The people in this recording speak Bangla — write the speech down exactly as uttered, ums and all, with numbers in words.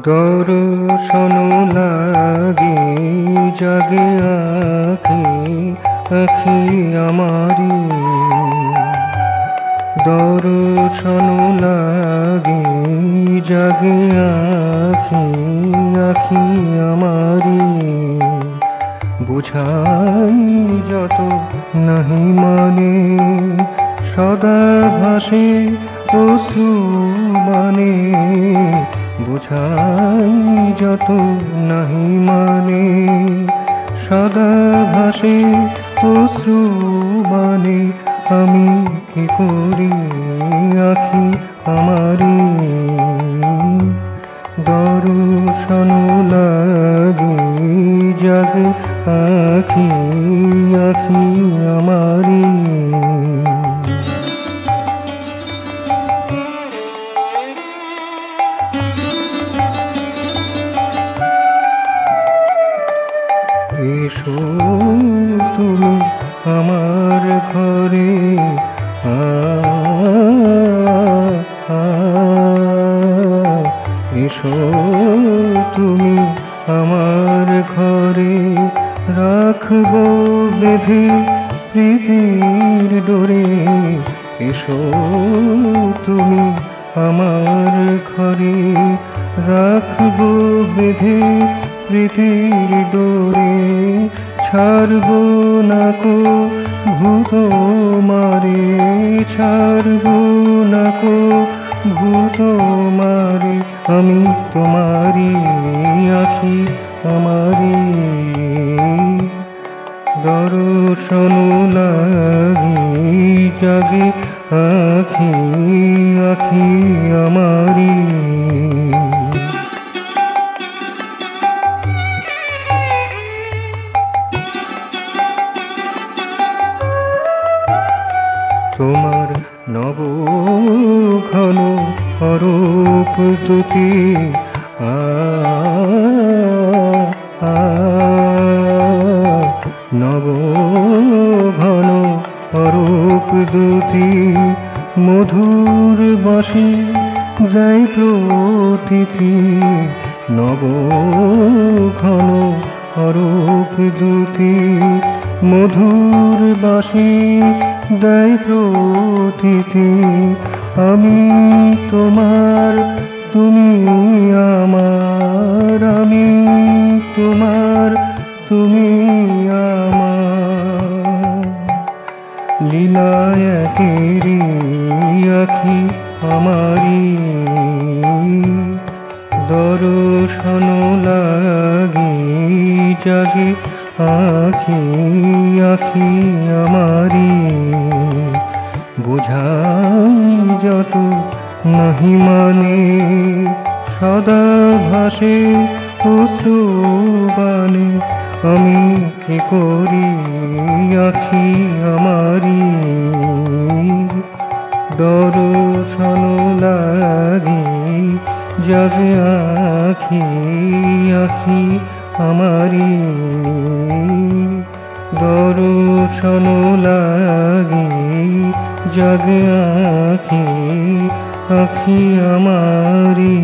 দর্শন লাগে জাগে আঁখি আঁখি আমারি, দর্শন লাগে জাগে আঁখি আঁখি আমারি। বুঝাই যত নাহি মানে সদা ভাসে অশ্রু বাণে, বুঝাই যত নাহি মানে সদা ভাসে অশ্রু বাণে। আমি কি করি আঁখি আমারি, দর্শন লাগে জাগে আঁখি আঁখি আমারি। এসো তুমি আমার ঘরে, আ আ এসো তুমি আমার ঘরে, রাখবো বেঁধে প্রীতির ডোরে। এসো তুমি আমার ঘরে, রাখবো বেঁধে প্রীতির ডোরে। ছাড়বো না কো ভূত মারে, ছাড়বো না কো ভূত মারে। আমি তোমারি আঁখি আমারি, দর্শন লাগে জাগে আঁখি আঁখি আমারি। তোমার নব ঘন অরূপ দুটি, আ আ নব ঘন অরূপ দুটি, মধুর বাঁশি যায় প্রতীতি। নব ঘন অরূপ দুটি, মধুর বাঁশি দেয় প্রতীতি। আমি তোমার তুমি আমার, আমি তোমার তুমি আমার। লীলায় একেরি আঁখি আমারি, দর্শন লাগে জাগে আঁখি আঁখি আমারি। বুঝাই যত নাহি মানে সদা ভাসে অশ্রু বাণে। আমি কি করি আঁখি আমারি, দর্শন লাগে জাগে আঁখি আঁখি আমারি, দর্শন লাগে জাগে আঁখি আঁখি আমারি।